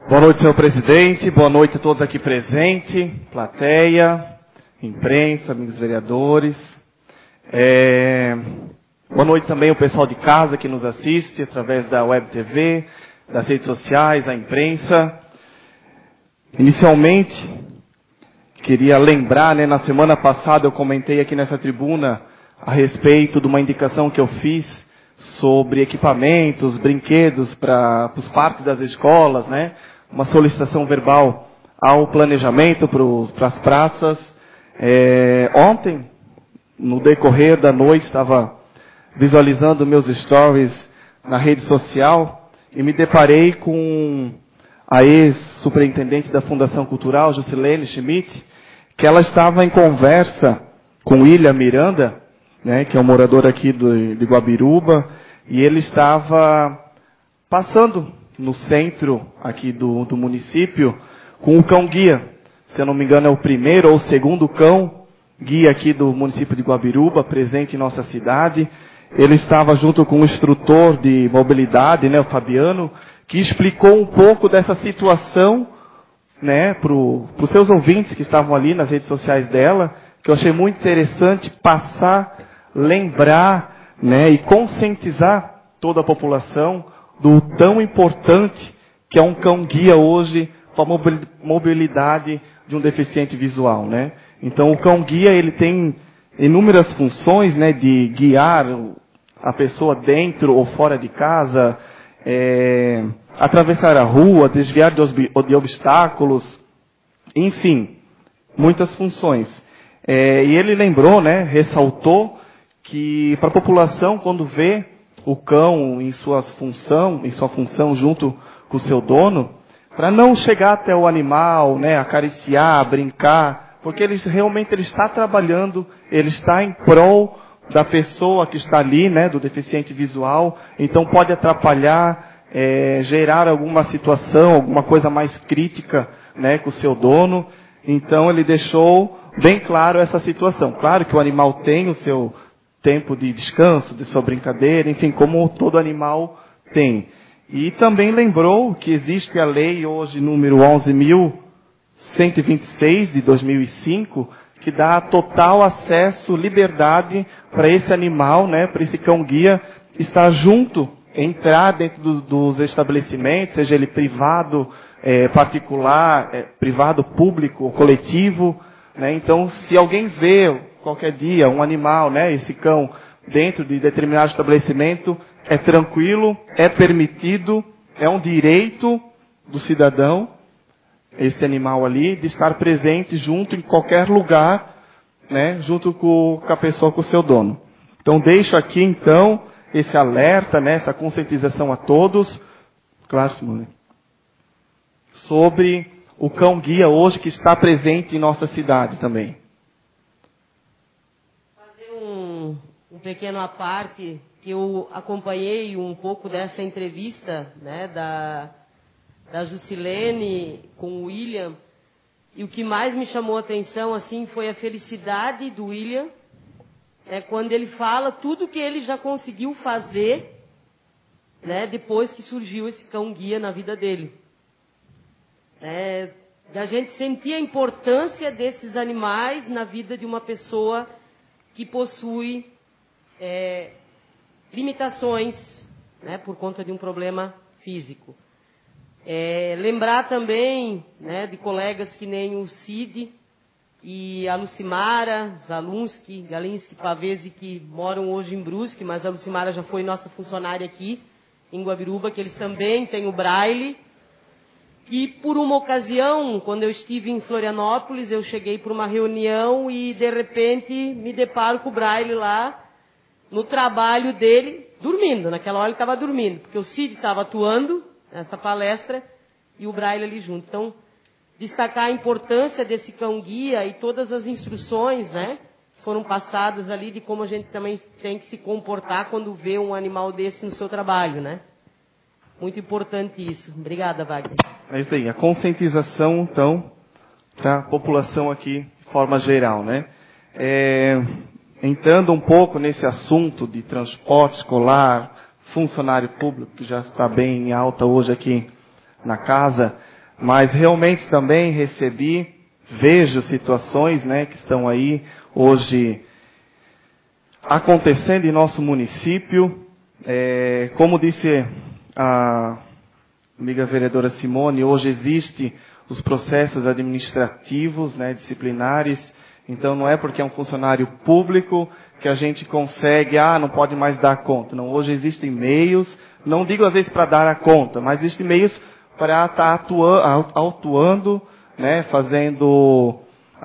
Boa noite, senhor presidente. Boa noite a todos aqui presentes, plateia, imprensa, amigos vereadores. Boa noite também ao pessoal de casa que nos assiste através da Web TV, das redes sociais, a imprensa. Inicialmente, queria lembrar, na semana passada eu comentei aqui nessa tribuna a respeito de uma indicação que eu fiz sobre equipamentos, brinquedos para os parques das escolas, uma solicitação verbal ao planejamento para as praças. Ontem, no decorrer da noite, estava visualizando meus stories na rede social e me deparei com a ex-superintendente da Fundação Cultural, Jusilene Schmidt, que ela estava em conversa com William Miranda, que é um morador aqui de Guabiruba, e ele estava passando no centro aqui do município com o cão-guia. Se eu não me engano, é o primeiro ou o segundo cão-guia aqui do município de Guabiruba, presente em nossa cidade. Ele estava junto com o instrutor de mobilidade, o Fabiano, que explicou um pouco dessa situação, para os seus ouvintes que estavam ali nas redes sociais dela, que eu achei muito interessante passar, lembrar, e conscientizar toda a população do tão importante que é um cão-guia hoje para a mobilidade de um deficiente visual, Então, o cão-guia, ele tem inúmeras funções, de guiar a pessoa dentro ou fora de casa, atravessar a rua, desviar de obstáculos, enfim, muitas funções. E ele lembrou, ressaltou que para a população, quando vê o cão em sua função junto com o seu dono, para não chegar até o animal, acariciar, brincar, porque ele está trabalhando, ele está em prol da pessoa que está ali, do deficiente visual, então pode atrapalhar, gerar alguma situação, alguma coisa mais crítica, com o seu dono. Então ele deixou bem claro essa situação. Claro que o animal tem o seu tempo de descanso, de sua brincadeira, enfim, como todo animal tem. E também lembrou que existe a lei hoje número 11.126 de 2005, que dá total acesso, liberdade para esse animal, para esse cão-guia estar junto, entrar dentro dos estabelecimentos, seja ele privado, particular, privado, público, coletivo. Então, se alguém vê qualquer dia um animal, esse cão, dentro de determinado estabelecimento, é tranquilo, é permitido, é um direito do cidadão, esse animal ali, de estar presente junto em qualquer lugar, junto com a pessoa, com o seu dono. Então, deixo aqui, então, esse alerta, essa conscientização a todos, claro, Simone, sobre o cão-guia hoje que está presente em nossa cidade também. Fazer um pequeno à parte, que eu acompanhei um pouco dessa entrevista, da Jusilene com o William, e o que mais me chamou a atenção, assim, foi a felicidade do William, quando ele fala tudo que ele já conseguiu fazer, depois que surgiu esse cão-guia na vida dele. A gente sentir a importância desses animais na vida de uma pessoa que possui limitações, por conta de um problema físico. Lembrar também, de colegas que nem o Cid e a Lucimara, Zalunski, Galinski, Pavese, que moram hoje em Brusque, mas a Lucimara já foi nossa funcionária aqui em Guabiruba, que eles também têm o Braille. Que por uma ocasião, quando eu estive em Florianópolis, eu cheguei para uma reunião e de repente me deparo com o Braille lá no trabalho dele, dormindo. Naquela hora ele estava dormindo, porque o Cid estava atuando nessa palestra e o Braille ali junto. Então, destacar a importância desse cão-guia e todas as instruções, foram passadas ali de como a gente também tem que se comportar quando vê um animal desse no seu trabalho, Muito importante isso. Obrigada, Wagner. É isso aí, a conscientização, então, para a população aqui, de forma geral, Entrando um pouco nesse assunto de transporte escolar, funcionário público, que já está bem em alta hoje aqui na casa, mas realmente também vejo situações, né, que estão aí hoje acontecendo em nosso município. Como disse a amiga vereadora Simone, hoje existem os processos administrativos, né, disciplinares. Então não é porque é um funcionário público que a gente consegue, não pode mais dar conta. Não, hoje existem meios, não digo às vezes para dar a conta, mas existem meios para estar atuando, né, fazendo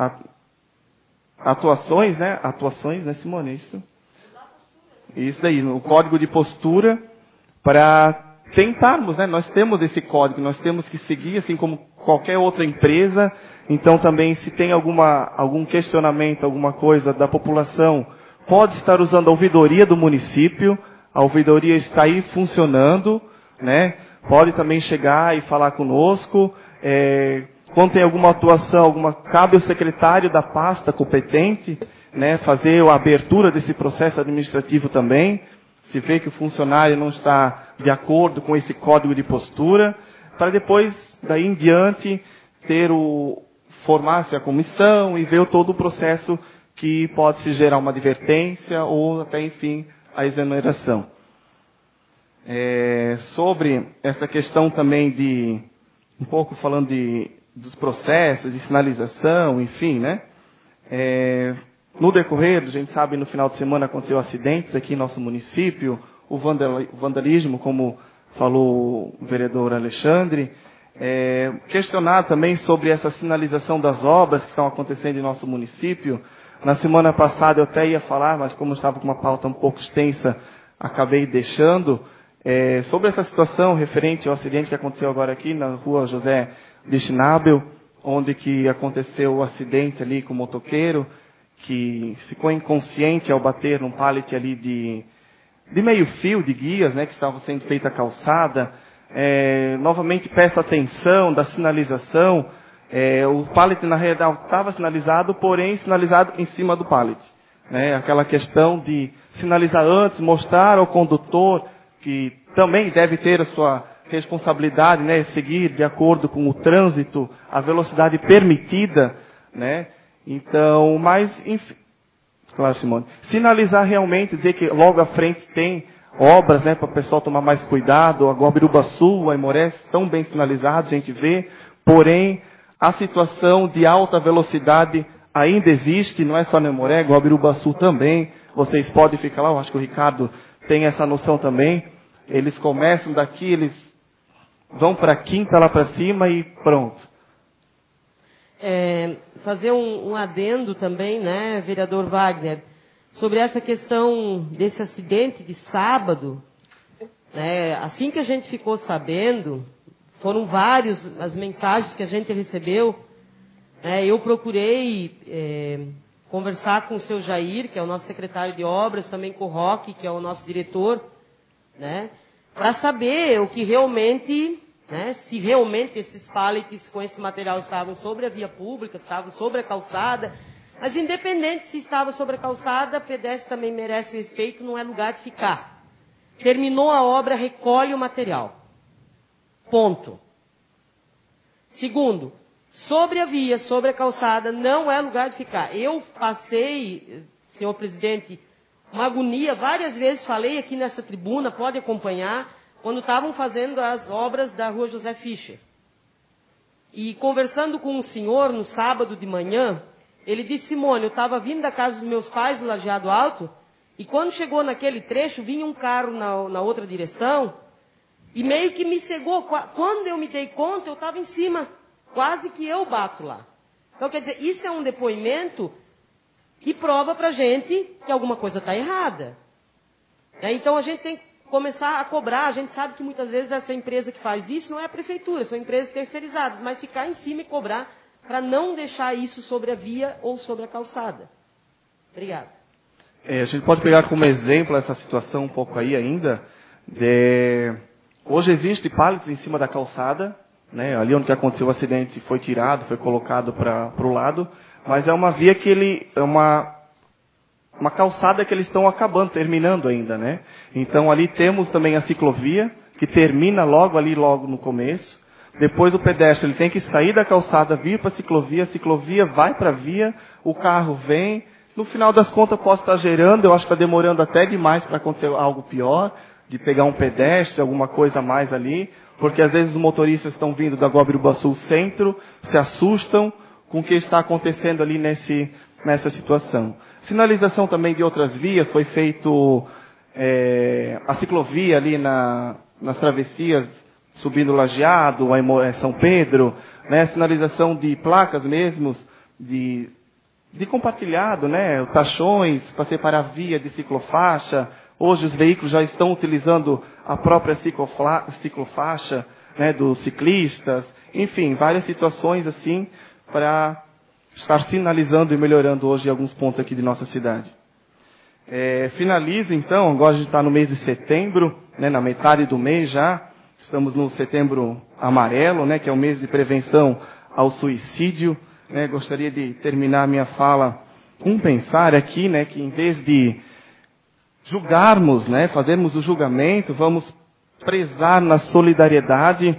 atuações, né, Simone, isso daí, no código de postura, para tentarmos, né, nós temos esse código, nós temos que seguir, assim como qualquer outra empresa. Então também, se tem algum questionamento, alguma coisa da população, pode estar usando a ouvidoria do município, a ouvidoria está aí funcionando, né? Pode também chegar e falar conosco. Quando tem alguma atuação, cabe ao secretário da pasta competente, né, fazer a abertura desse processo administrativo também. Se vê que o funcionário não está de acordo com esse código de postura, para depois, daí em diante, formar-se a comissão e ver todo o processo que pode se gerar uma advertência ou até, enfim, a exoneração. Sobre essa questão também um pouco falando dos processos de sinalização, enfim, né? No decorrer, a gente sabe, no final de semana aconteceu acidentes aqui em nosso município, o vandalismo, como falou o vereador Alexandre. Questionar também sobre essa sinalização das obras que estão acontecendo em nosso município. Na semana passada eu até ia falar, mas como eu estava com uma pauta um pouco extensa, acabei deixando. Sobre essa situação referente ao acidente que aconteceu agora aqui na rua José de Schnabel, onde que aconteceu o acidente ali com o motoqueiro, que ficou inconsciente ao bater num pallet ali de meio fio de guias, né, que estava sendo feita a calçada. Novamente peço atenção da sinalização. O pallet na realidade estava sinalizado, porém sinalizado em cima do pallet, né? Aquela questão de sinalizar antes, mostrar ao condutor que também deve ter a sua responsabilidade, né, seguir de acordo com o trânsito, a velocidade permitida, né? Então, mas, enfim, claro, Simone, sinalizar realmente, dizer que logo à frente tem obras, né, para o pessoal tomar mais cuidado. A Guabiruba-Sul, a Aimoré estão bem sinalizados, a gente vê, porém, a situação de alta velocidade ainda existe, não é só na Aimoré, Guabiruba-Sul também. Vocês podem ficar lá, eu acho que o Ricardo tem essa noção também. Eles começam daqui, eles vão para a Quinta lá para cima e pronto. Fazer um adendo também, né, vereador Wagner, sobre essa questão desse acidente de sábado. Assim que a gente ficou sabendo, foram várias as mensagens que a gente recebeu. Eu procurei conversar com o seu Jair, que é o nosso secretário de obras, também com o Roque, que é o nosso diretor, né, para saber o que realmente, né, se realmente esses pallets com esse material estavam sobre a via pública, estavam sobre a calçada. Mas independente se estava sobre a calçada, pedestre também merece respeito, não é lugar de ficar. Terminou a obra, recolhe o material. Ponto. Segundo, sobre a via, sobre a calçada, não é lugar de ficar. Eu passei, senhor presidente, uma agonia, várias vezes falei aqui nessa tribuna, pode acompanhar, quando estavam fazendo as obras da rua José Fischer. E conversando com um senhor no sábado de manhã, ele disse: Simone, eu estava vindo da casa dos meus pais, no Lajeado Alto, e quando chegou naquele trecho, vinha um carro na outra direção, e meio que me cegou. Quando eu me dei conta, eu estava em cima, quase que eu bato lá. Então, quer dizer, isso é um depoimento que prova para a gente que alguma coisa está errada. Então, a gente tem que começar a cobrar. A gente sabe que muitas vezes essa empresa que faz isso não é a prefeitura, são empresas terceirizadas, mas ficar em cima e cobrar para não deixar isso sobre a via ou sobre a calçada. Obrigada. A gente pode pegar como exemplo essa situação um pouco aí ainda. Hoje existe pallets em cima da calçada, né? Ali onde aconteceu o acidente foi tirado, foi colocado para o lado, mas é uma via que é uma calçada que eles estão acabando, terminando ainda, né? Então ali temos também a ciclovia, que termina logo no começo. Depois o pedestre ele tem que sair da calçada, vir para a ciclovia vai para a via, o carro vem. No final das contas, posso estar gerando, eu acho que está demorando até demais para acontecer algo pior, de pegar um pedestre, alguma coisa a mais ali, porque às vezes os motoristas estão vindo da Guabirubaçu Centro, se assustam com o que está acontecendo ali nessa situação. Sinalização também de outras vias, foi feito a ciclovia ali nas travessias, subindo o Lajeado, São Pedro, né, sinalização de placas mesmo, de compartilhado, né, tachões para separar via de ciclofaixa. Hoje os veículos já estão utilizando a própria ciclofaixa, né, dos ciclistas. Enfim, várias situações assim para estar sinalizando e melhorando hoje alguns pontos aqui de nossa cidade. Finalizo então, agora a gente está no mês de setembro, né, na metade do mês já. Estamos no Setembro Amarelo, né, que é o mês de prevenção ao suicídio. Né, gostaria de terminar minha fala com pensar aqui, né, que em vez de julgarmos, né, fazermos o julgamento, vamos prezar na solidariedade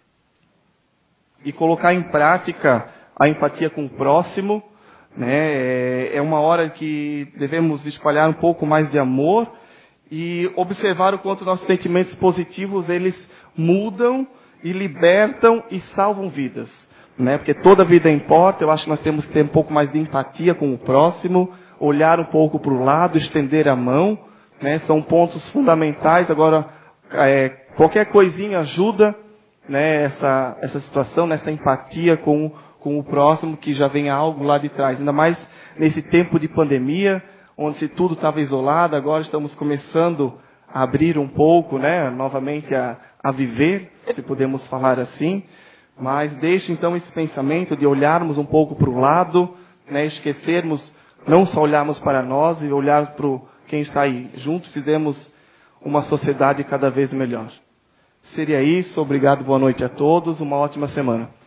e colocar em prática a empatia com o próximo. Né, é uma hora que devemos espalhar um pouco mais de amor e observar o quanto nossos sentimentos positivos, eles mudam e libertam e salvam vidas. Né? Porque toda vida importa, eu acho que nós temos que ter um pouco mais de empatia com o próximo, olhar um pouco para o lado, estender a mão, né? São pontos fundamentais. Agora, qualquer coisinha ajuda, né, essa situação, nessa empatia com o próximo, que já vem algo lá de trás. Ainda mais nesse tempo de pandemia, onde tudo estava isolado, agora estamos começando a abrir um pouco, né, novamente a viver, se podemos falar assim. Mas deixe então esse pensamento de olharmos um pouco para o lado, né, esquecermos, não só olharmos para nós e olhar para quem está aí. Juntos fizemos uma sociedade cada vez melhor. Seria isso, obrigado, boa noite a todos, uma ótima semana.